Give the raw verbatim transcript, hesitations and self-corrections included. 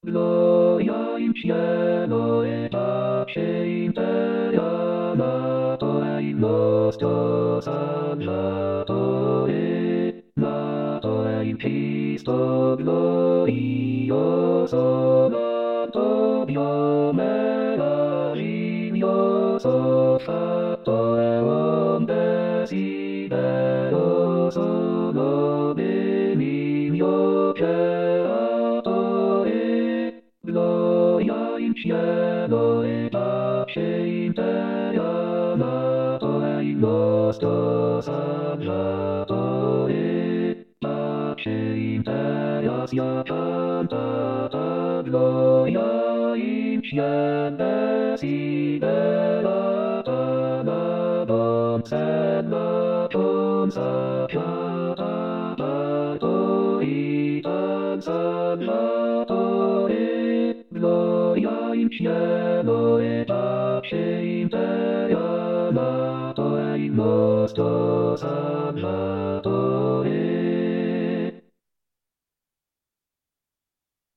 Gloria in cielo et pace in terra nato è il nostro Salvatore, nato è il Cristo glorioso, nato Dio meraviglioso, fatto è un desideroso, nome mio creatore. Gloria in cielo e pace in terra, nato è il nostro Salvatore. Pace in terra sia cantata, gloria in cielo desiderata, la donzella consacrata, partorita al Salvatore. Gloria in cielo e pace in terra, nato è il nostro Salvatore.